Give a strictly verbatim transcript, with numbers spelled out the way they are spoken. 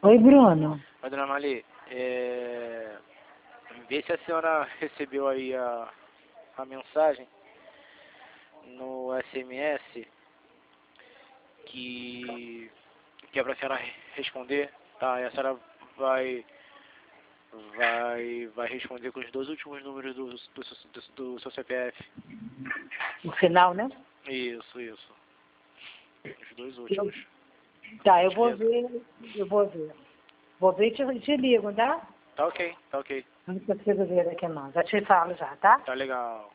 Oi, Bruno. Oi, dona Mali, é... vê se a senhora recebeu aí a, a mensagem no S M S que, que é pra senhora responder, tá? E a senhora vai, vai, vai responder com os dois últimos números do, do, do, do seu C P F. No final, né? Isso, isso. Os dois últimos. Tá, eu vou ver, eu vou ver. Vou ver e te, te ligo, tá? Tá ok, tá ok. Não precisa ver aqui não. Já te falo já, tá? Tá legal.